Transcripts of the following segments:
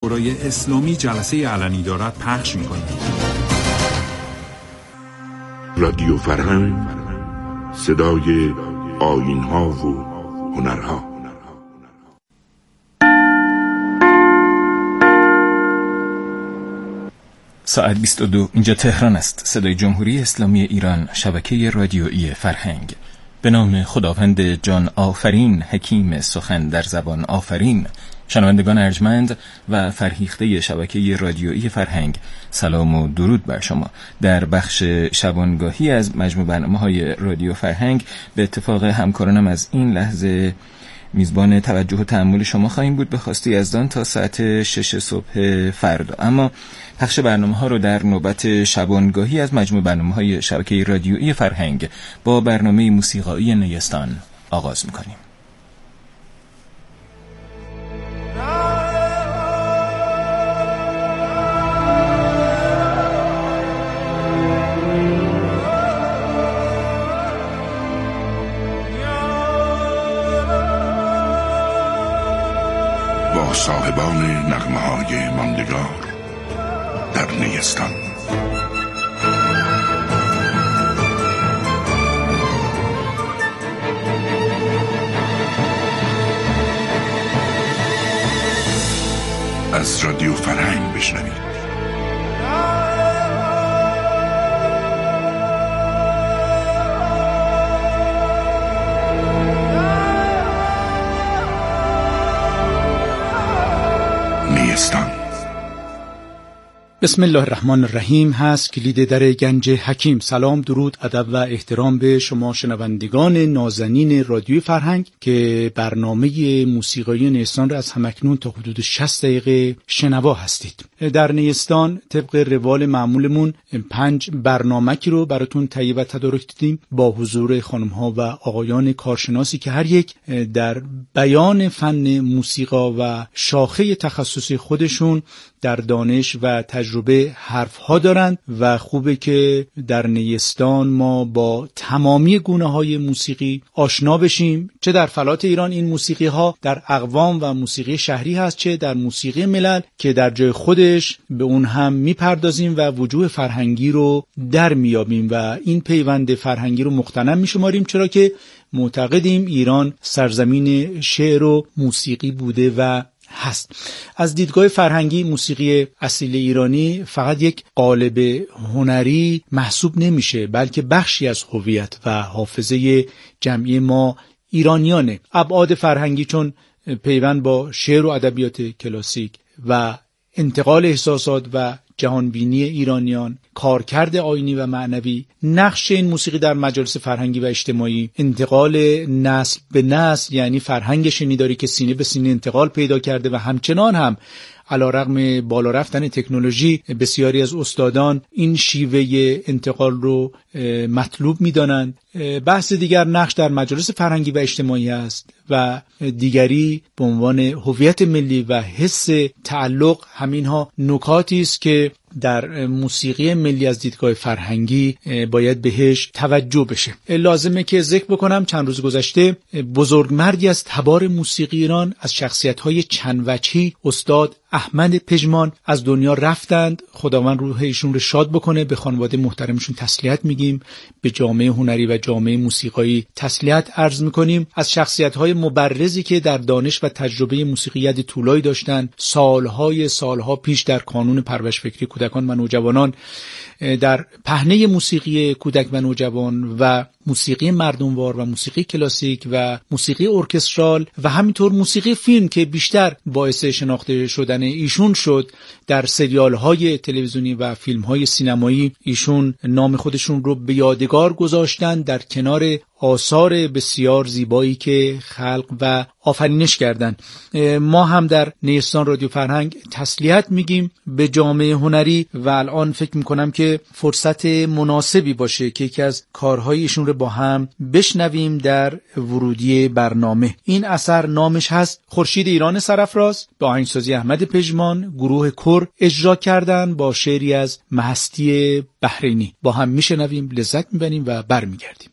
شورای اسلامی جلسه علنی دارد پخش می‌کنیم. رادیو فرهنگ، صدای آیین‌ها و هنرها. ساعت 22 اینجا تهران است. صدای جمهوری اسلامی ایران، شبکه رادیویی فرهنگ. به نام خداوند جان آفرین، حکیم سخن در زبان آفرین. شنوندگان ارجمند و فرهیخته شبکه رادیویی فرهنگ، سلام و درود بر شما. در بخش شبانگاهی از مجموع برنامه‌های رادیو فرهنگ به اتفاق همکارانم از این لحظه میزبان توجه و تأمل شما خواهیم بود به خواسته یزدان تا ساعت 6 صبح فردا. اما پخش برنامه‌ها رو در نوبت شبانگاهی از مجموع برنامه‌های شبکه رادیویی فرهنگ با برنامه موسیقایی نیستان آغاز می‌کنیم. با صاحبان نغمه‌های ماندگار در نیستان. از رادیو فرهنگ بشنوید. بسم الله الرحمن الرحیم هست کلید در گنج حکیم. سلام، درود، ادب و احترام به شما شنوندگان نازنین رادیوی فرهنگ که برنامه موسیقایی نیستان را از همکنون تا حدود 60 دقیقه شنوا هستید. در نیستان طبق روال معمولمون 5 برنامه‌ای رو براتون تهیه و تدارک دیدیم با حضور خانم‌ها و آقایان کارشناسی که هر یک در بیان فن موسیقا و شاخه تخصصی خودشون در دانش و تجربه حرفها دارند و خوبه که در نیستان ما با تمامی گونه‌های موسیقی آشنا بشیم، چه در فلات ایران این موسیقی ها در اقوام و موسیقی شهری هست، چه در موسیقی ملل که در جای خودش به اون هم میپردازیم و وجوه فرهنگی رو در میابیم و این پیوند فرهنگی رو مقتنم میشماریم، چرا که معتقدیم ایران سرزمین شعر و موسیقی بوده و هست. از دیدگاه فرهنگی موسیقی اصیل ایرانی فقط یک قالب هنری محسوب نمیشه، بلکه بخشی از هویت و حافظه جمعی ما ایرانیانه. ابعاد فرهنگی چون پیوند با شعر و ادبیات کلاسیک و انتقال احساسات و جهانبینی ایرانیان، کارکرد آیینی و معنوی، نقش این موسیقی در مجالس فرهنگی و اجتماعی، انتقال نسل به نسل، یعنی فرهنگ شنیداری که سینه به سینه انتقال پیدا کرده و همچنان هم علیرغم بالا رفتن تکنولوژی بسیاری از استادان این شیوه انتقال رو مطلوب می‌دانند. بحث دیگر نقش در مجالس فرهنگی و اجتماعی است و دیگری به عنوان هویت ملی و حس تعلق. همینها نکاتی است که در موسیقی ملی از دیدگاه فرهنگی باید بهش توجه بشه. لازمه که ذکر بکنم چند روز گذشته بزرگمردی از تبار موسیقی ایران از شخصیت‌های چند وجهی استاد احمد پژمان از دنیا رفتند. خداوند روح ایشون رو شاد بکنه. به خانواده محترمشون تسلیت میگیم، به جامعه هنری و جامعه موسیقایی تسلیت عرض میکنیم. از شخصیت‌های مبرزی که در دانش و تجربه موسیقیت طولایی داشتن، سالها پیش در کانون پرورش فکری کودکان و نوجوانان، در پهنه موسیقی کودک و نوجوان و موسیقی مردموار و موسیقی کلاسیک و موسیقی ارکسترال و همینطور موسیقی فیلم که بیشتر باعث شناخته شدن ایشون شد، در سریال‌های تلویزیونی و فیلم‌های سینمایی ایشون نام خودشون رو به یادگار گذاشتن در کنار آثار بسیار زیبایی که خلق و آفرینش کردند. ما هم در نیستان رادیو فرهنگ تسلیت میگیم به جامعه هنری و الان فکر میکنم که فرصت مناسبی باشه که یکی از کارهای ایشون رو با هم بشنویم در ورودی برنامه. این اثر نامش هست خورشید ایران سرافراز، با آهنگسازی احمد پژمان، گروه کور اجرا کردن با شعری از مهستی بحرینی. با هم میشنویم، لذت میبریم و برمیگردیم.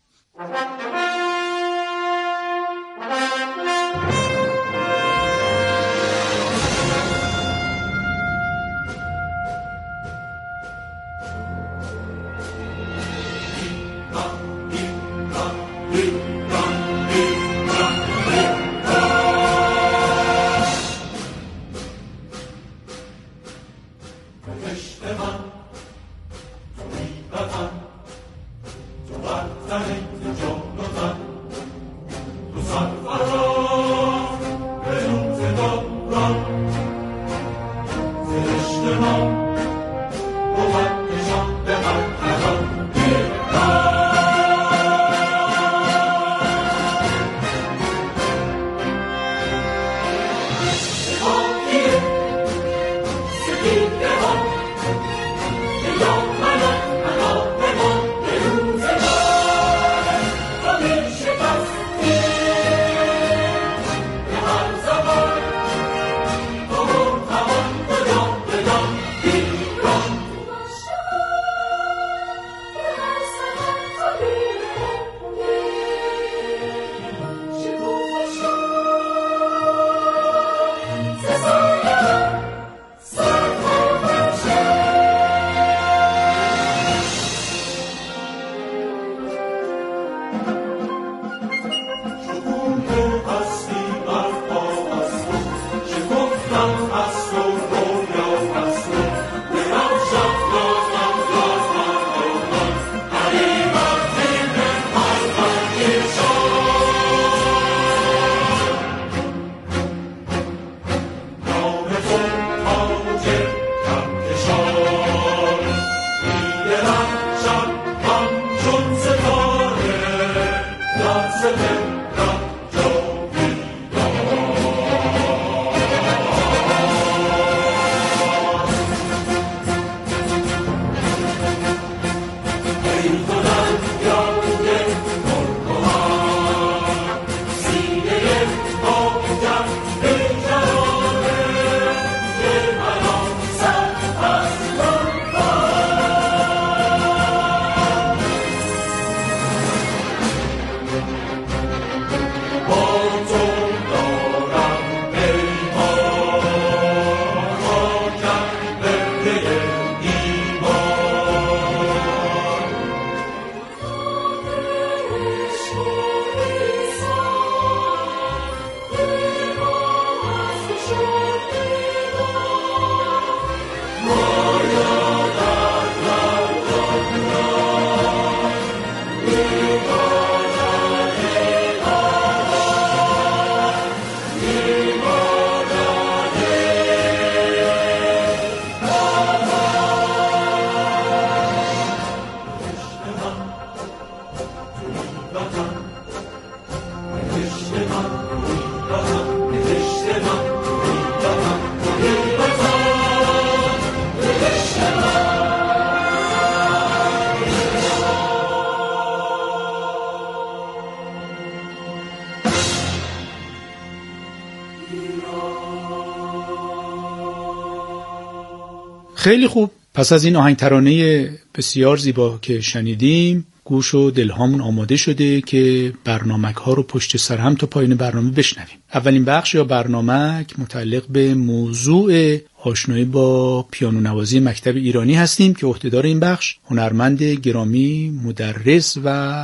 خیلی خوب. پس از این آهنگ ترانه بسیار زیبا که شنیدیم، گوش و دلهامون آماده شده که برنامک ها رو پشت سر هم تا پایین برنامه بشنویم. اولین بخش یا برنامک متعلق به موضوع آشنایی با پیانو نوازی مکتب ایرانی هستیم که عهدهدار این بخش هنرمند گرامی، مدرس و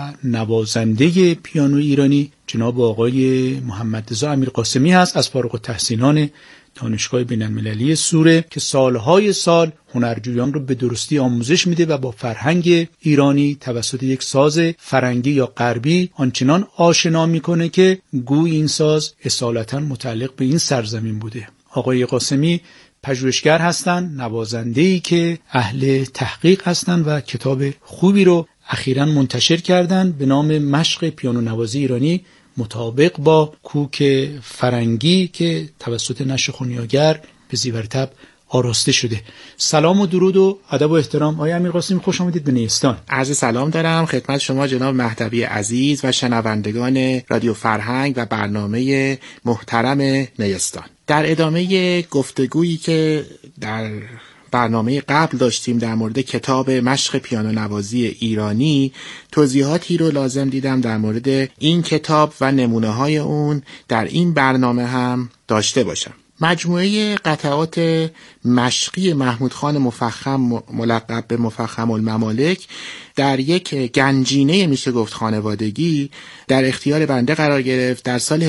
نوازنده پیانو ایرانی جناب آقای محمدرضا امیرقاسمی هست از فارغ التحصیلان دانشگاه بین‌المللی سوره که سالهای سال هنرجویان رو به درستی آموزش میده و با فرهنگ ایرانی توسط یک ساز فرنگی یا غربی آنچنان آشنا میکنه که گوی این ساز اصالتاً متعلق به این سرزمین بوده. آقای قاسمی پژوهشگر هستند، نوازنده‌ای که اهل تحقیق هستند و کتاب خوبی رو اخیراً منتشر کردند به نام مشق پیانو نوازی ایرانی مطابق با کوک فرنگی که توسط نشر خونیاگر به زیورتب آراسته شده. سلام و درود و ادب و احترام. آقای امیرقاسمی خوش آمدید به نیستان. عرض سلام دارم خدمت شما جناب مهدوی عزیز و شنوندگان رادیو فرهنگ و برنامه محترم نیستان. در ادامه گفتگویی که در برنامه قبل داشتیم در مورد کتاب مشق پیانو نوازی ایرانی، توضیحاتی رو لازم دیدم در مورد این کتاب و نمونه های اون در این برنامه هم داشته باشم. مجموعه قطعات مشقی محمود خان مفخم ملقب به مفخم الممالک در یک گنجینه میشه گفت خانوادگی در اختیار بنده قرار گرفت. در سال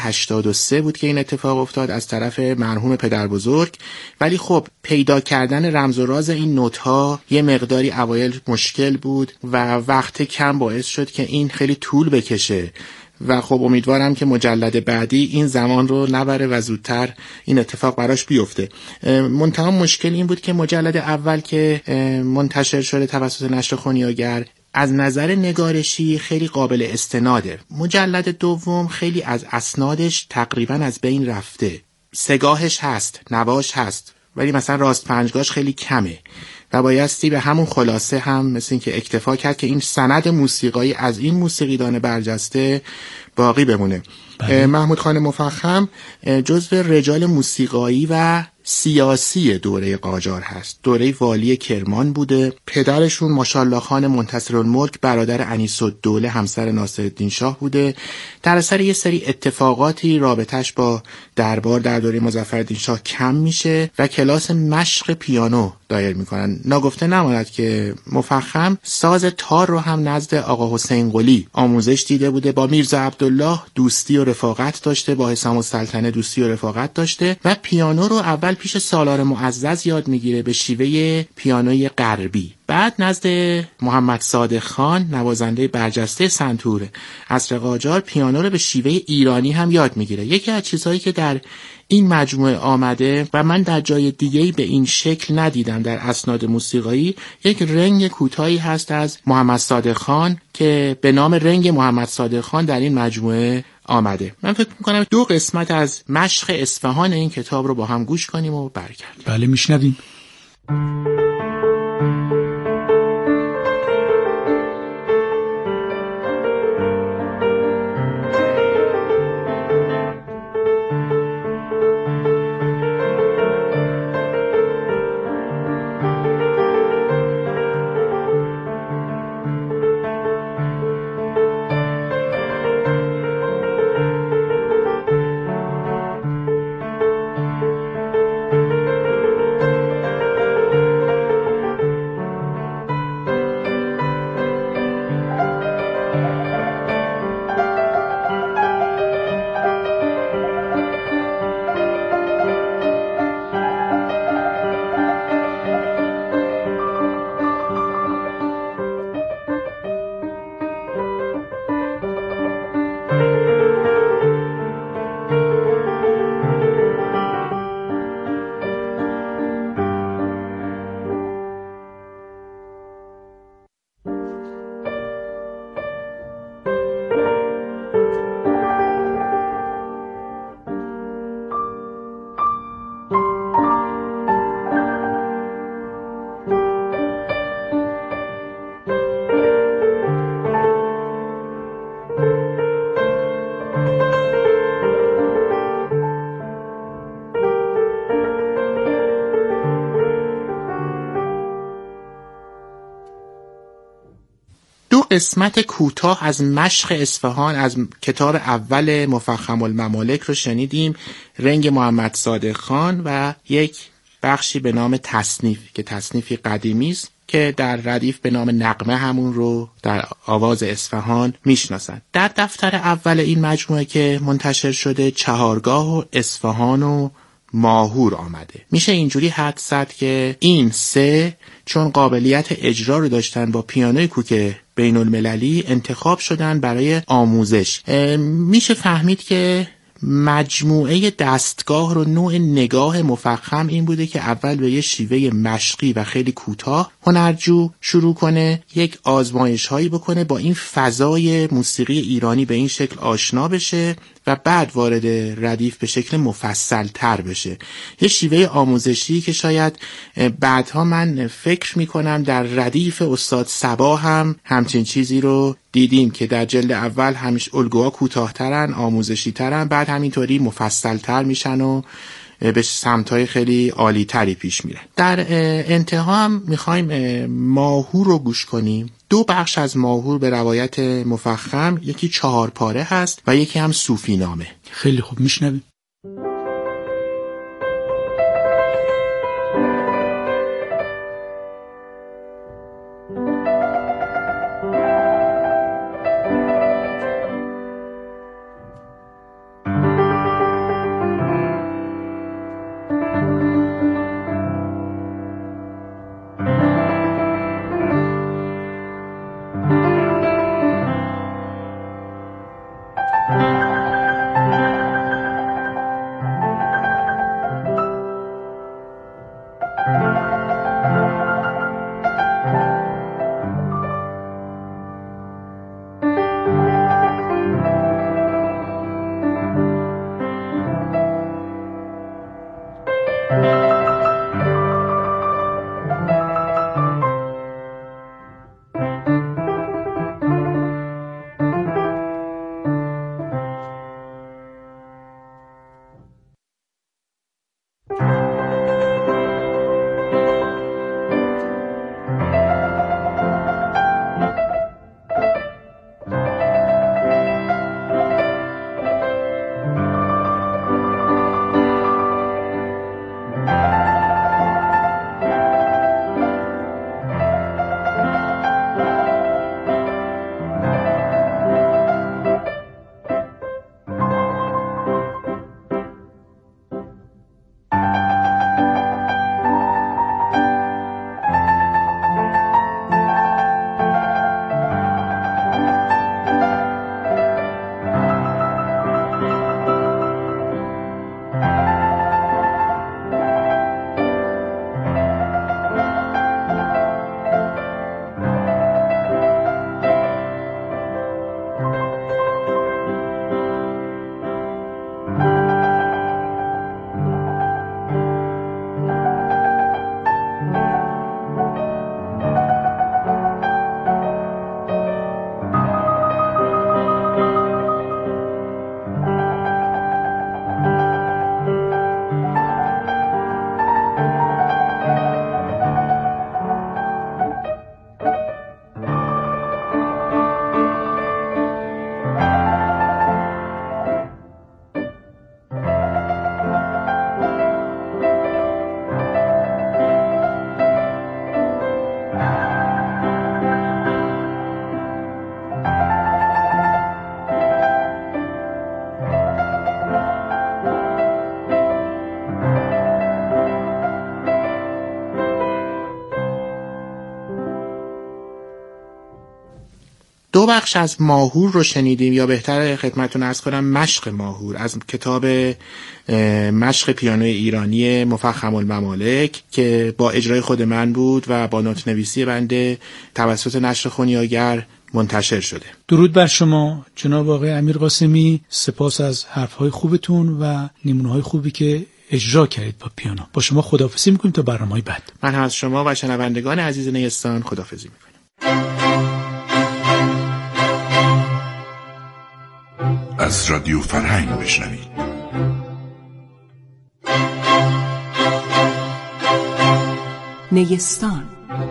1383 بود که این اتفاق افتاد از طرف مرحوم پدر بزرگ، ولی خب پیدا کردن رمز و راز این نوت‌ها یه مقداری اوایل مشکل بود و وقت کم باعث شد که این خیلی طول بکشه و خب امیدوارم که مجلد بعدی این زمان رو نبره و زودتر این اتفاق براش بیفته. منتها مشکل این بود که مجلد اول که منتشر شده توسط نشر خونیاگر از نظر نگارشی خیلی قابل استناده. مجلد دوم خیلی از اسنادش تقریبا از بین رفته. سگاهش هست، نواش هست، ولی مثلا راست پنجگاش خیلی کمه و بایستی به همون خلاصه هم مثل این که اکتفا کرد که این سند موسیقایی از این موسیقیدان برجسته باقی بمونه. محمود خان مفخم جزو رجال موسیقایی و سیاسی دوره قاجار هست. دوره والی کرمان بوده. پدرشون ماشاءالله خان منتصرالملک برادر انیس‌الدوله همسر ناصرالدین شاه بوده. در اثر یه سری اتفاقاتی رابطش با دربار در دوره مظفرالدین شاه کم میشه و کلاس مشق پیانو دایر میکنن. ناگفته نماند که مفخم ساز تار رو هم نزد آقا حسین قلی آموزش دیده بوده. با میرزا عبدالله دوستی و رفاقت داشته، با حسام السلطنه دوستی و رفاقت داشته و پیانو رو اول پیش سالار معزز یاد میگیره به شیوه پیانوی غربی. بعد نزد محمد صادق خان نوازنده برجسته سنتور عصر قاجار پیانو رو به شیوه ایرانی هم یاد میگیره. یکی از چیزهایی که در این مجموعه آمده و من در جای دیگه‌ای به این شکل ندیدم در اسناد موسیقایی، یک رنگ کوتاهی هست از محمد صادق خان که به نام رنگ محمد صادق خان در این مجموعه آمده. من فکر میکنم 2 قسمت از مشق اصفهان این کتاب رو با هم گوش کنیم و برگردیم. بله میشنویم. قسمت کوتاه از مشق اصفهان از کتاب اول مفخم الممالک رو شنیدیم، رنگ محمد صادق خان، و یک بخشی به نام تصنیف که تصنیفی قدیمی است که در ردیف به نام نغمه همون رو در آواز اصفهان میشناسن. در دفتر اول این مجموعه که منتشر شده چهارگاه و اصفهان و ماهور آمده. میشه اینجوری حدس زد که این 3 چون قابلیت اجرا رو داشتن با پیانوی کوک بین المللی انتخاب شدن برای آموزش. میشه فهمید که مجموعه دستگاه رو نوع نگاه مفخم این بوده که اول به یه شیوه مشقی و خیلی کوتاه هنرجو شروع کنه، یک آزمایش هایی بکنه، با این فضای موسیقی ایرانی به این شکل آشنا بشه و بعد وارد ردیف به شکل مفصل تر بشه. یه شیوه آموزشی که شاید بعدها من فکر میکنم در ردیف استاد صبا هم همچین چیزی رو دیدیم که در جلد اول همیشه الگوها کوتاه‌ترن، آموزشی ترن، بعد همینطوری مفصل تر میشن و به سمت‌های خیلی عالی تری پیش میرن. در انتها هم میخوایم ماهور رو گوش کنیم. 2 بخش از ماهور به روایت مفخم، یکی 4 پاره هست و یکی هم صوفی نامه. خیلی خوب، میشنویم. 2 بخش از ماهور رو شنیدیم، یا بهتر خدمتتون عرض کنم مشق ماهور، از کتاب مشق پیانوی ایرانی مفخم الممالک که با اجرای خود من بود و با نوت نویسی بنده توسط نشر خونیاگر منتشر شده. درود بر شما جناب آقای امیر قاسمی، سپاس از حرفهای خوبتون و نمونه‌های خوبی که اجرا کردید با پیانو. با شما خداحافظی میکنیم تا برنامه‌های بعد. من هم از شما و شنوندگان عزیز نیستان خداحافظی میکنم. از رادیو فرهنگ بشنوید. نیستان.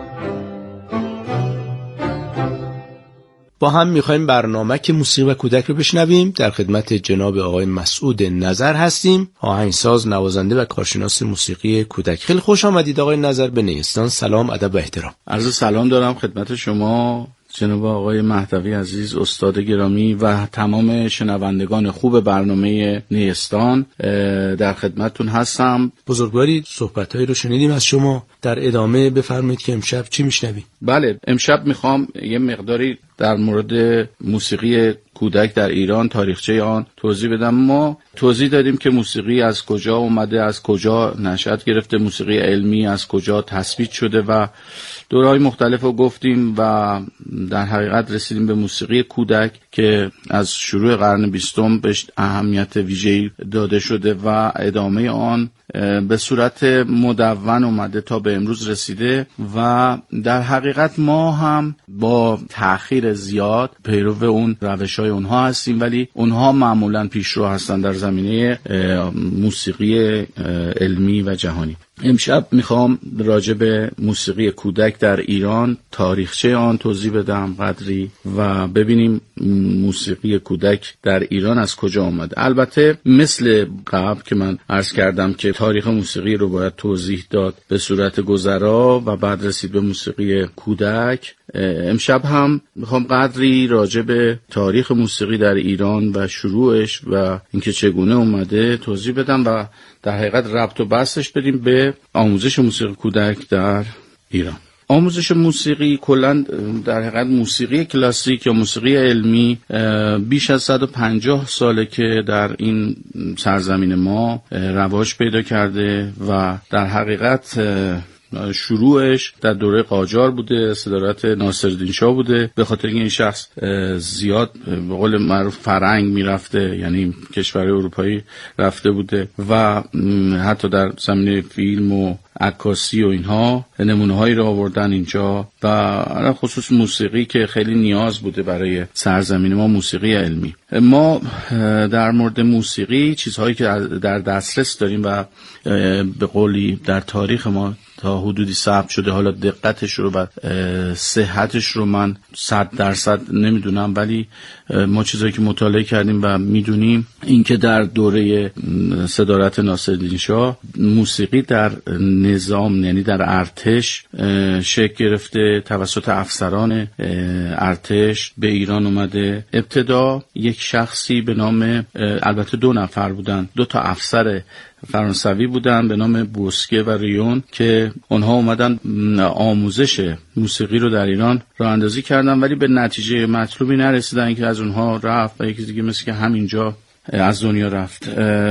با هم میخوایم برنامه که موسیقی و کودک رو بشنویم. در خدمت جناب آقای مسعود نظر هستیم، آهنگساز، نوازنده و کارشناس موسیقی کودک. خیلی خوش آمدید آقای نظر به نیستان. سلام، ادب و احترام. عرض سلام دارم خدمت شما جناب آقای مهدوی عزیز، استاد گرامی و تمام شنوندگان خوب برنامه نیستان. در خدمتتون هستم. بزرگواری صحبت‌هایی رو شنیدیم از شما، در ادامه بفرمایید که امشب چی میشنویم؟ بله، امشب میخوام یه مقداری در مورد موسیقی کودک در ایران، تاریخچه آن توضیح بدم. ما توضیح دادیم که موسیقی از کجا اومده، از کجا نشأت گرفته، موسیقی علمی از کجا تثبیت شده و دوره‌های مختلف رو گفتیم و در حقیقت رسیدیم به موسیقی کودک که از شروع قرن 20 بهش اهمیت ویژه‌ای داده شده و ادامه آن به صورت مدون اومده تا به امروز رسیده و در حقیقت ما هم با تأخیر زیاد پیرو اون روش‌های اونها هستیم، ولی اونها معمولاً پیشرو هستن در زمینه موسیقی علمی و جهانی. امشب میخوام راجع به موسیقی کودک در ایران، تاریخچه آن توضیح بدم قدری و ببینیم موسیقی کودک در ایران از کجا آمده. البته مثل قبل که من عرض کردم که تاریخ موسیقی رو باید توضیح داد به صورت گذرا و بعد رسید به موسیقی کودک، امشب هم میخوام قدری راجع به تاریخ موسیقی در ایران و شروعش و اینکه چگونه اومده توضیح بدم و در حقیقت ربط و بستش بدیم به آموزش موسیقی کودک در ایران. آموزش موسیقی کلاً در حقیقت موسیقی کلاسیک یا موسیقی علمی بیش از 150 ساله که در این سرزمین ما رواج پیدا کرده و در حقیقت شروعش در دوره قاجار بوده، صدارت ناصرالدین شاه بوده، به خاطر اینکه این شخص زیاد به قول معروف فرنگ میرفته، یعنی کشورهای اروپایی رفته بوده و حتی در زمینه فیلم و عکاسی و اینها نمونه هایی را آوردن اینجا و خصوص موسیقی که خیلی نیاز بوده برای سرزمین ما، موسیقی علمی. ما در مورد موسیقی چیزهایی که در دسترس داریم و به قولی در تاریخ ما تا حدودی ثبت شده، حالا دقتش رو و صحتش رو من 100% نمیدونم، ولی ما چیزایی که مطالعه کردیم و میدونیم این که در دوره صدارت ناصرالدین شاه موسیقی در نظام، یعنی در ارتش شکل گرفته، توسط افسران ارتش به ایران اومده. ابتدا یک شخصی به نام، البته 2 نفر بودن، 2 تا افسر فرانسوی بودن به نام بوسکه و ریون که اونها اومدن آموزش موسیقی رو در ایران راه اندازی کردن، ولی به نتیجه مطلوبی نرسیدن که از اونها رفت و یکی دیگه مثل که همینجا از دنیا رفت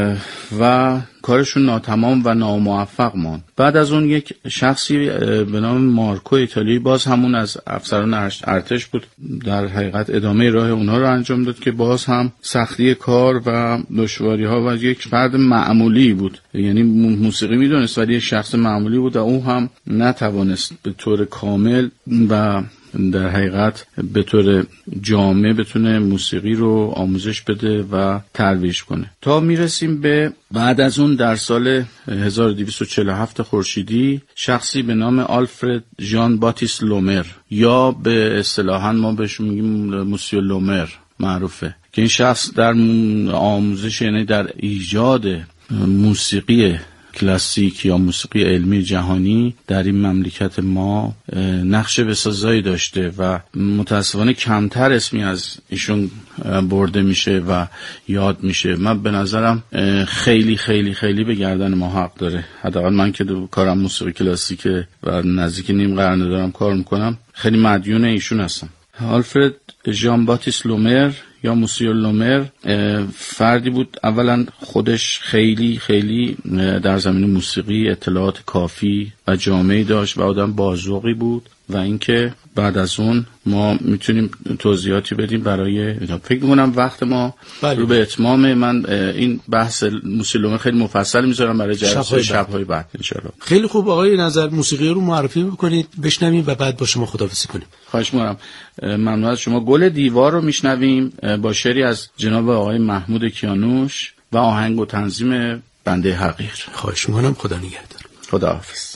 و کارشون ناتمام و ناموفق ماند. بعد از اون یک شخصی به نام مارکو ایتالیایی، باز همون از افسران ارتش بود، در حقیقت ادامه راه اونها رو انجام داد که باز هم سختی کار و دشواری ها و یک فرد معمولی بود، یعنی موسیقی میدونست ولی یک شخص معمولی بود و او هم نتوانست به طور کامل و در حقیقت به طور جامع بتونه موسیقی رو آموزش بده و ترویج کنه. تا میرسیم به بعد از اون در سال 1247 خورشیدی شخصی به نام آلفرد ژان باتیست لومر، یا به اصطلاحاً ما بهش میگیم موسیو لومر معروفه، که این شخص در آموزش، یعنی در ایجاد موسیقی کلاسیک یا موسیقی علمی جهانی در این مملکت ما نقش بسازایی داشته و متاسفانه کمتر اسمی از ایشون برده میشه و یاد میشه. من به نظرم خیلی خیلی خیلی به گردن ما حق داره. حداقل من که کارم موسیقی کلاسیکه و نزدیک نیم قرن دارم کار میکنم، خیلی مدیون ایشون هستم. آلفرد ژان باتیست لومر یا موسیو لومر فردی بود اولا خودش خیلی خیلی در زمین موسیقی اطلاعات کافی و جامعی داشت و آدم باذوقی بود و اینکه بعد از اون ما میتونیم توضیحاتی بدیم برای فکر می‌کنم وقت ما رو به اتمام. من این بحث موسیو لومر خیلی مفصل میذارم برای جلسه شب‌های بعد ان شاءالله. خیلی خوب آقای نظر موسیقی رو معرفی بکنید بشنویم و بعد با شما خداحافظی کنیم. خواهش می‌کنم. ممنون از شما. گل دیوار رو میشنویم با شعری از جناب آقای محمود کیانوش و آهنگ و تنظیم بنده حقیر. خواهش می‌کنم. خدا نگهدار. خداحافظ.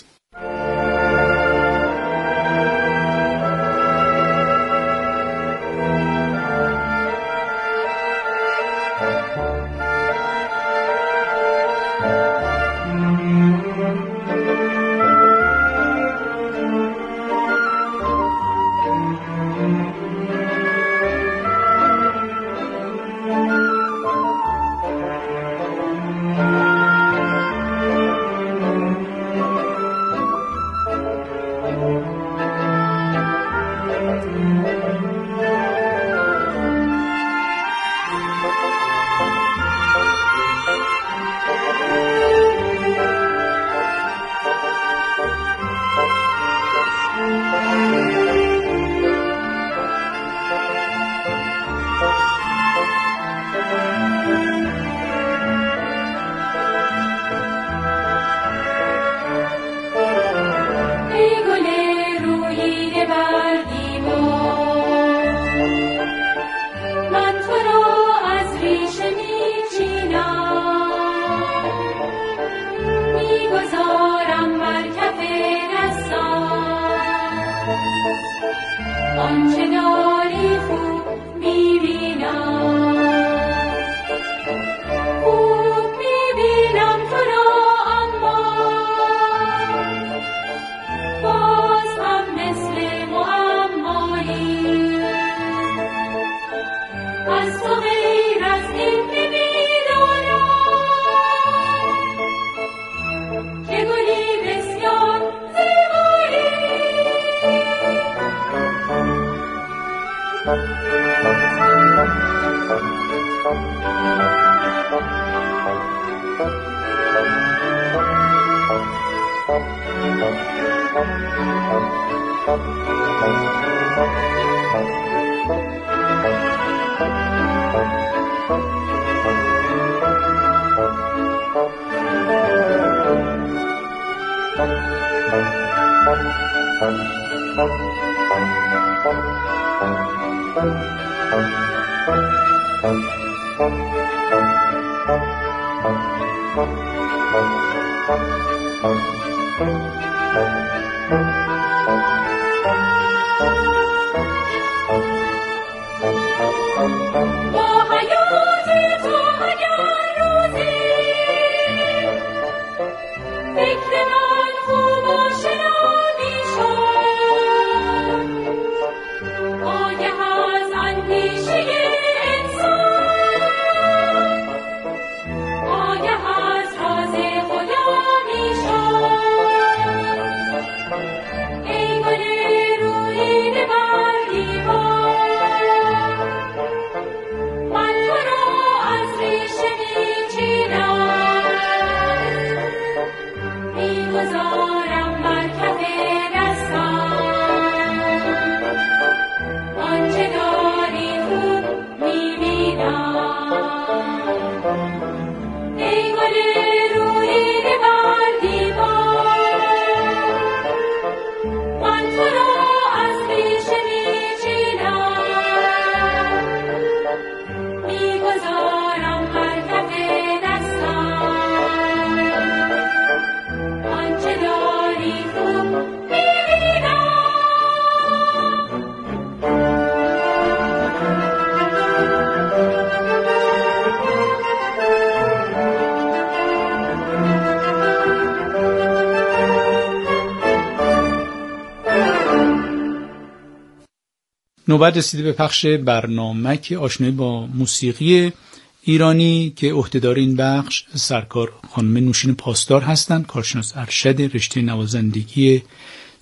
نوبت رسیده به پخش برنامه که آشنایی با موسیقی ایرانی که عهدهدار این بخش سرکار خانم نوشین پاسدار هستند، کارشناس ارشد رشته نوازندگی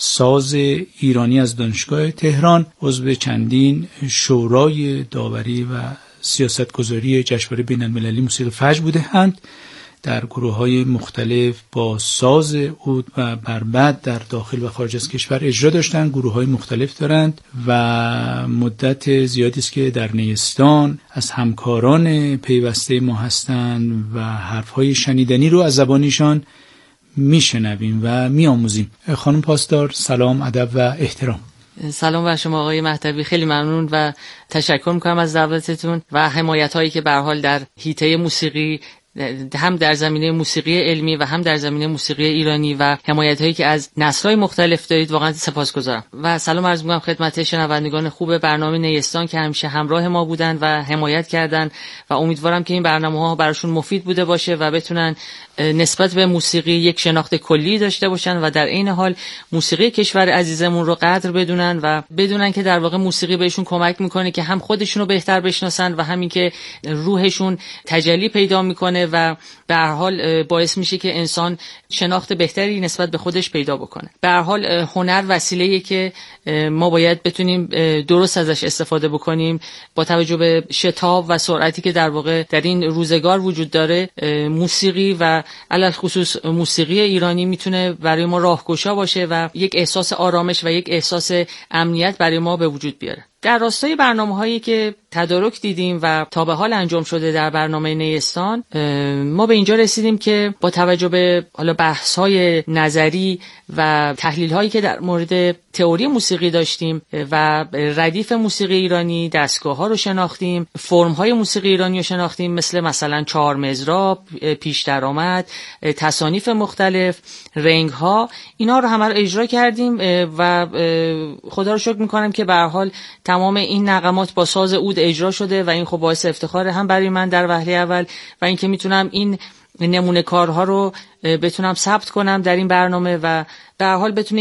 ساز ایرانی از دانشگاه تهران، عضو چندین شورای داوری و سیاستگذاری جشنواره بین‌المللی موسیقی فجر بوده‌اند. در گروه‌های مختلف با ساز عود و بربط در داخل و خارج از کشور اجرا داشتن. گروه‌های مختلف دارند و مدت زیادی است که در نیستان از همکاران پیوسته ما هستند و حرف‌های شنیدنی رو از زبانشان میشنویم و میآموزیم. خانم پاسدار، سلام، ادب و احترام. سلام بر شما آقای مهدوی، خیلی ممنون و تشکر میکنم از دعوتتون و حمایت‌هایی که به هر حال در حیطه موسیقی، هم در زمینه موسیقی علمی و هم در زمینه موسیقی ایرانی و حمایت‌هایی که از نسل‌های مختلف دارید، واقعا سپاسگزارم. و سلام عرض می‌کنم خدمت شنوندگان خوب برنامه نیستان که همیشه همراه ما بودن و حمایت کردن و امیدوارم که این برنامه‌ها براشون مفید بوده باشه و بتونن نسبت به موسیقی یک شناخت کلی داشته باشن و در عین حال موسیقی کشور عزیزمون رو قدر بدونن و بدونن که در واقع موسیقی بهشون کمک میکنه که هم خودشون رو بهتر بشناسن و همین که روحشون تجلی پیدا میکنه و به هر حال باعث میشه که انسان شناخت بهتری نسبت به خودش پیدا بکنه. به هر حال هنر وسیله‌ایه که ما باید بتونیم درست ازش استفاده بکنیم. با توجه به شتاب و سرعتی که در واقع در این روزگار وجود داره، موسیقی و علل خصوص موسیقی ایرانی میتونه برای ما راهگشا باشه و یک احساس آرامش و یک احساس امنیت برای ما به وجود بیاره. در راستای برنامه‌هایی که تدارک دیدیم و تا به حال انجام شده در برنامه نیستان، ما به اینجا رسیدیم که با توجه به حالا بحث‌های نظری و تحلیل‌هایی که در مورد تئوری موسیقی داشتیم و ردیف موسیقی ایرانی، دستگاه‌ها رو شناختیم، فرم‌های موسیقی ایرانی رو شناختیم، مثلا چهار مضراب، پیش درآمد، تصانیف مختلف، رنگ‌ها، اینا رو همه رو اجرا کردیم و خدا رو شکر می‌کنم که به هر حال تمام این نغمات با ساز عود اجرا شده و این خب باعث افتخار هم برای من در وهله اول و اینکه میتونم این نمونه کارها رو بتونم ثبت کنم در این برنامه و به هر حال بتونه